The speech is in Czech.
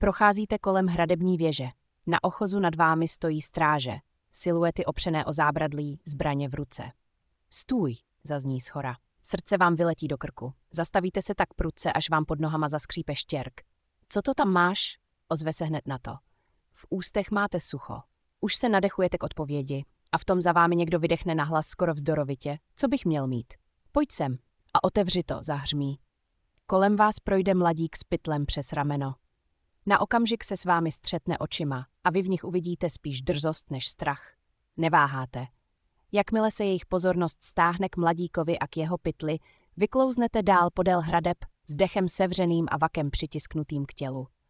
Procházíte kolem hradební věže. Na ochozu nad vámi stojí stráže, siluety opřené o zábradlí, zbraně v ruce. Stůj, zazní shora. Srdce vám vyletí do krku. Zastavíte se tak prudce, až vám pod nohama zaskřípe štěrk. Co to tam máš? Ozve se hned na to. V ústech máte sucho. Už se nadechujete k odpovědi a v tom za vámi někdo vydechne nahlas skoro vzdorovitě. Co bych měl mít? Pojď sem a otevři to, zahřmí. Kolem vás projde mladík s pytlem přes rameno. Na okamžik se s vámi střetne očima a vy v nich uvidíte spíš drzost než strach. Neváháte. Jakmile se jejich pozornost stáhne k mladíkovi a k jeho pytli, vyklouznete dál podél hradeb s dechem sevřeným a vakem přitisknutým k tělu.